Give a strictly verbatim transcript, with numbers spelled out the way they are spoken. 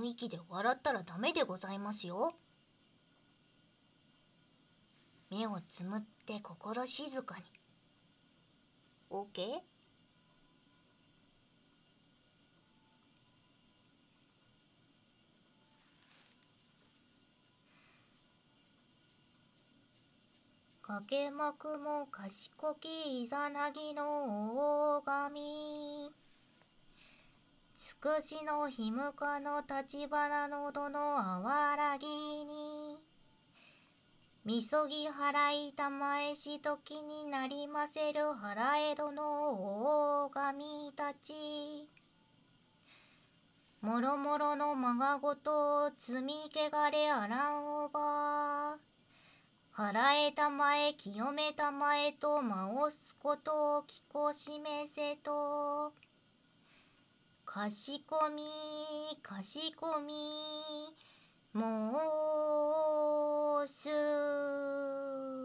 息で笑ったらダメでございますよ。目をつむって心静かに。オーケー？かけまくも賢きイザナギの大神。つくしのひむかの立花のどのあわらぎに。みそぎ払いたまえしときになりませる払えどの大神たち。もろもろのまがごと積みけがれあらんおば。払えたまえ清めたまえと申すことを聞こしめせと。かしこみかしこみ。申す。